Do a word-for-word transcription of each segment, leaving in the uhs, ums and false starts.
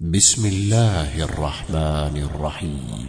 بسم الله الرحمن الرحيم.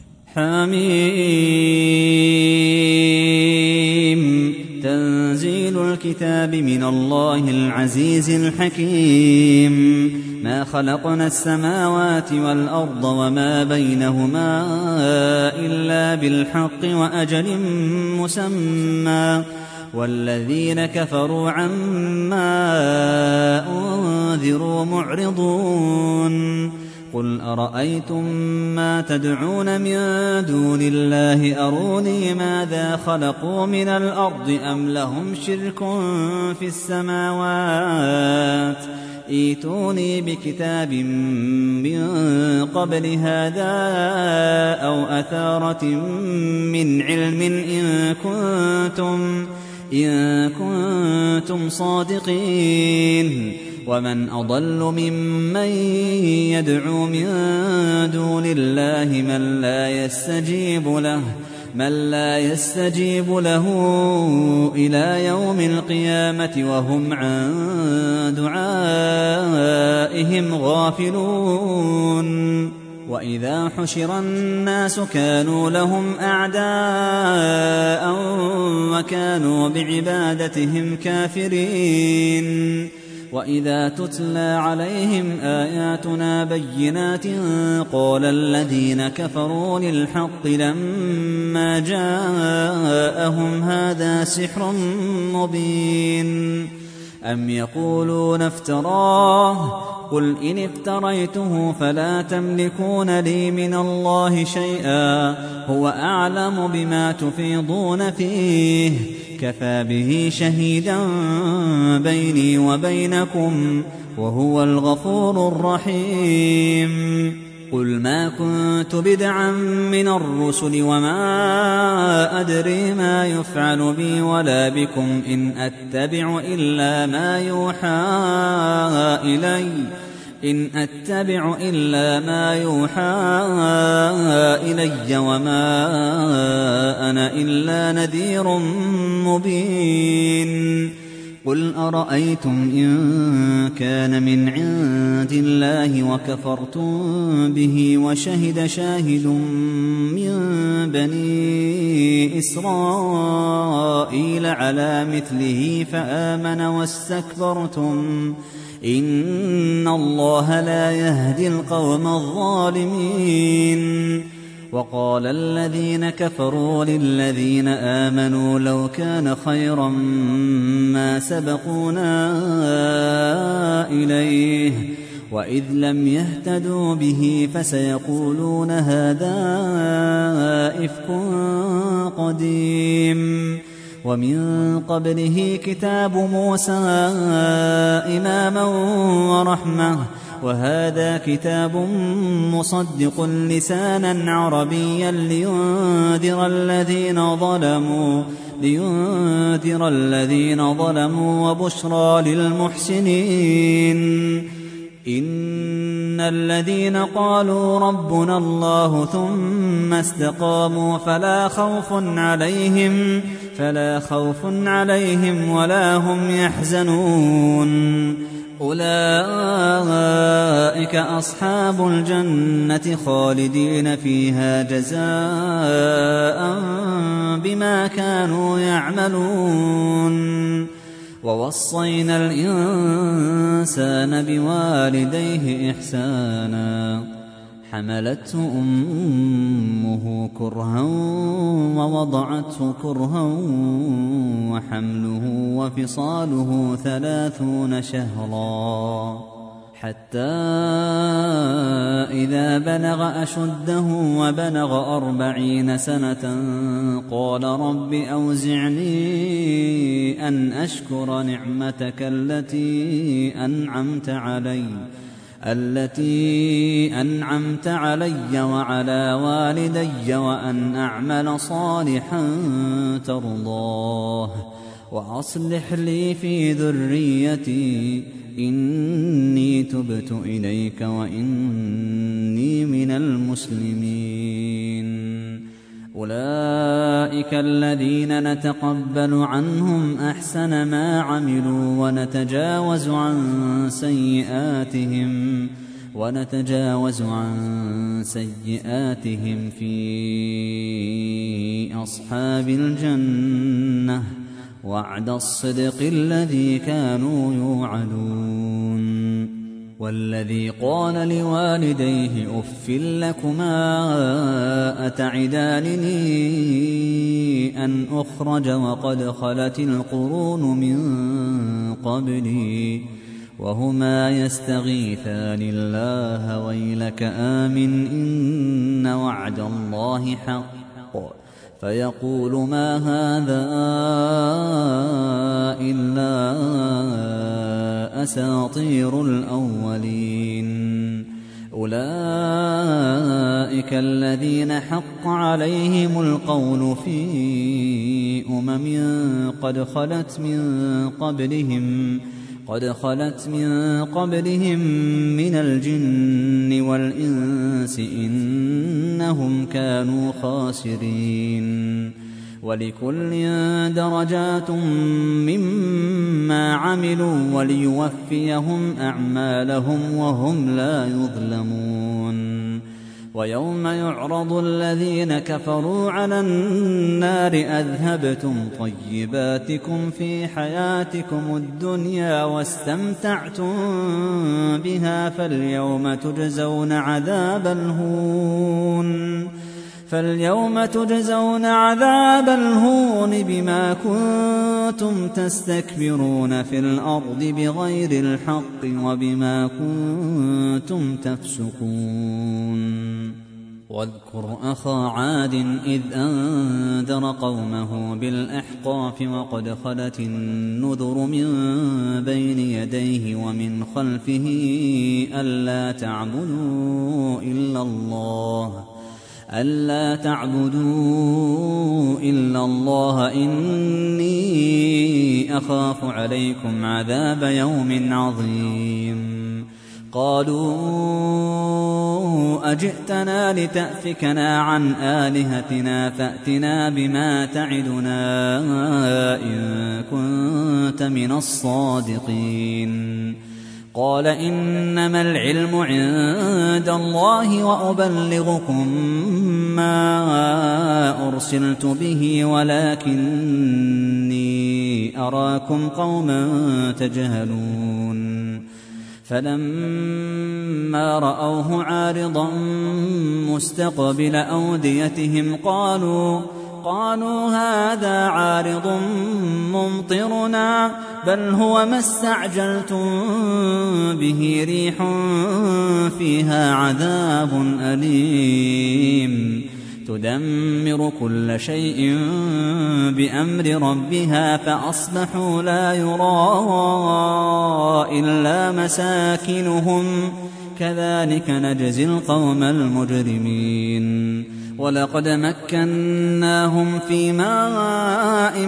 حميم. تنزيل الكتاب من الله العزيز الحكيم. ما خلقنا السماوات والأرض وما بينهما إلا بالحق وأجل مسمى، والذين كفروا عما أنذروا معرضون. قل أرأيتم ما تدعون من دون الله أروني ماذا خلقوا من الأرض أم لهم شرك في السماوات ائتوني بكتاب من قبل هذا أو أثارة من علم إن كنتم إن كنتم صادقين. ومن أضل ممن يدعو من دون الله من لا يستجيب له من لا يستجيب له إلى يوم القيامة وهم عن دعائهم غافلون. وإذا حشر الناس كانوا لهم أعداء وكانوا بعبادتهم كافرين. وإذا تتلى عليهم آياتنا بينات قال الذين كفروا للحق لما جاءهم هذا سحر مبين. أم يقولون افتراه قل إن افتريته فلا تملكون لي من الله شيئا هو أعلم بما تفيضون فيه كفى به شهيدا بيني وبينكم وهو الغفور الرحيم. قل ما كنت بدعا من الرسل وما أدري ما يفعل بي ولا بكم إن أتبع إلا ما يوحى إلي إن أتبع إلا ما يوحى إلي وما أنا إلا نذير مبين. قل أرأيتم إن كان من عند الله وكفرتم به وشهد شاهد من بني إسرائيل على مثله فآمن واستكبرتم إن الله لا يهدي القوم الظالمين. وقال الذين كفروا للذين آمنوا لو كان خيرا ما سبقونا إليه وإذ لم يهتدوا به فسيقولون هذا إفك قديم. ومن قبله كتاب موسى إماما ورحمة وهذا كتاب مصدق لسانا عربيا لينذر الذين ظلموا لينذر الذين ظلموا وبشرى للمحسنين. إن الذين قالوا ربنا الله ثم استقاموا فلا خوف عليهم فلا خوف عليهم ولا هم يحزنون. أولئك أصحاب الجنة خالدين فيها جزاء بما كانوا يعملون. ووصينا الإنسان بوالديه إحسانا حملته أمه كرها ووضعته كرها وحمله وفصاله ثلاثون شهرا حتى إذا بلغ أشده وبلغ أربعين سنة قال رب أوزعني أن أشكر نعمتك التي أنعمت علي التي أنعمت علي وعلى والدي وأن أعمل صالحا ترضاه وأصلح لي في ذريتي إني تبت إليك وإني من المسلمين. أولئك الذين نتقبل عنهم أحسن ما عملوا ونتجاوز عن سيئاتهم ونتجاوز عن سيئاتهم في أصحاب الجنة وعد الصدق الذي كانوا يوعدون. والذي قال لوالديه أف لكما أتعدانني أن أخرج وقد خلت القرون من قبلي وهما يستغيثان الله ويلك آمن إن وعد الله حق فيقول ما هذا إلا أساطير الأولين. أولئك الذين حق عليهم القول في أمم قد خلت من قبلهم قد خلت من قبلهم من الجن والإنس إنهم كانوا خاسرين. ولكل درجات مما عملوا وليوفيهم أعمالهم وهم لا يظلمون. ويوم يعرض الذين كفروا على النار أذهبتم طيباتكم في حياتكم الدنيا واستمتعتم بها فاليوم تجزون عذاب الهون فاليوم تجزون عذاب الهون بما كنتم تستكبرون في الأرض بغير الحق وبما كنتم تفسقون. واذكر أخا عاد إذ أنذر قومه بالأحقاف وقد خلت النذر من بين يديه ومن خلفه ألا تعبدوا إلا الله ألا تعبدوا إلا الله إني أخاف عليكم عذاب يوم عظيم. قالوا أجئتنا لتأفكنا عن آلهتنا فأتنا بما تعدنا إن كنت من الصادقين. قال إنما العلم عند الله وأبلغكم ما أرسلت به ولكني أراكم قوما تجهلون. فلما رأوه عارضا مستقبل أوديتهم قالوا قالوا هذا عارض ممطرنا بل هو ما استعجلتم به ريح فيها عذاب أليم تدمر كل شيء بأمر ربها فأصبحوا لا يرى إلا مساكنهم كذلك نجزي القوم المجرمين. ولقد مكناهم في ماء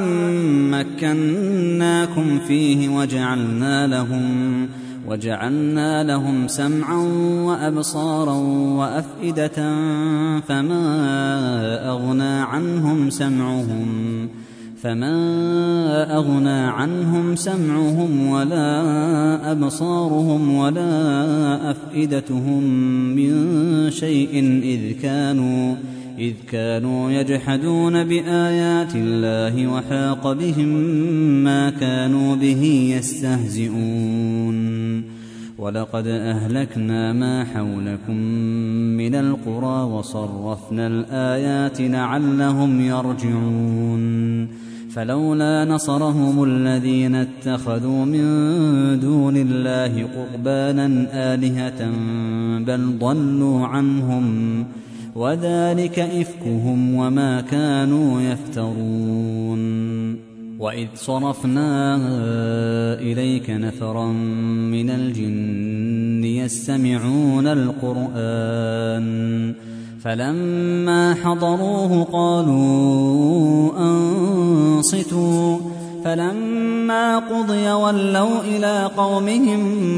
مكناكم فيه وجعلنا لهم وجعلنا لهم سمعا وأبصارا وأفئدة فما أغنى عنهم سمعهم فما أغنى عنهم سمعهم ولا أبصارهم ولا أفئدتهم من شيء إذ كانوا إذ كانوا يجحدون بآيات الله وحاق بهم ما كانوا به يستهزئون. ولقد أهلكنا ما حولكم من القرى وصرفنا الآيات لعلهم يرجعون. فلولا نصرهم الذين اتخذوا من دون الله قربانا آلهة بل ضلوا عنهم وذلك إفكهم وما كانوا يفترون. وإذ صرفنا إليك نفرا من الجن يستمعون القرآن فلما حضروه قالوا أنصتوا فلما قضي ولوا إلى قومهم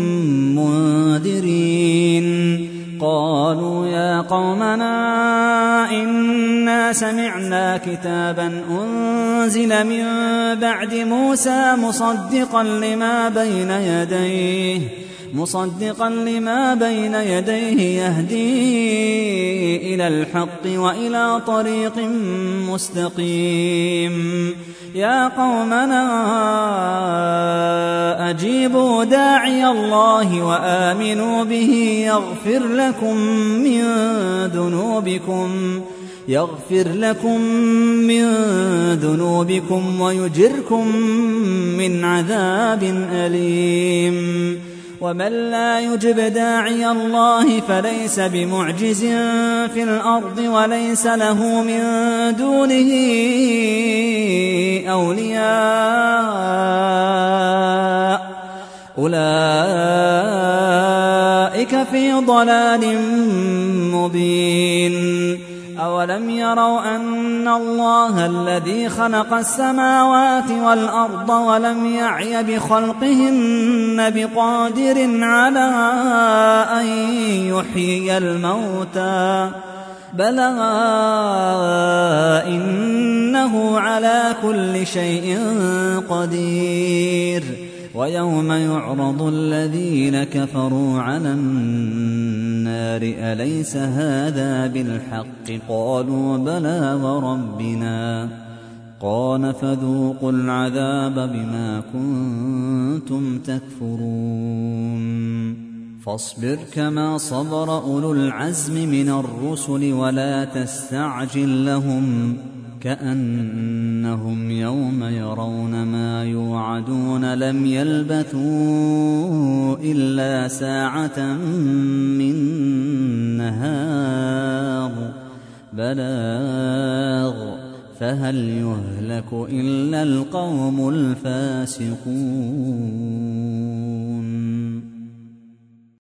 منذرين. قالوا يا قومنا إنا سمعنا كتابا أنزل من بعد موسى مصدقا لما بين يديه مصدقا لما بين يديه يهدي إلى الحق وإلى طريق مستقيم يا قومنا أجيبوا داعي الله وآمنوا به يغفر لكم من ذنوبكم يغفر لكم من ذنوبكم ويجركم من عذاب أليم ومن لا يجب داعي الله فليس بمعجز في الأرض وليس له من دونه أولياء أولئك في ضلال مبين أولم يروا أن الله الذي خلق السماوات والأرض ولم يعي بخلقهن بقادر على أن يحيي الموتى بلى إنه على كل شيء قدير ويوم يعرض الذين كفروا على النار أليس هذا بالحق قالوا بلى وربنا قال فذوقوا العذاب بما كنتم تكفرون فاصبر كما صبر أولو العزم من الرسل ولا تستعجل لهم كأنهم يوم يرون ما يوعدون لم يلبثوا إلا ساعة من نهار بلاغ فهل يهلك إلا القوم الفاسقون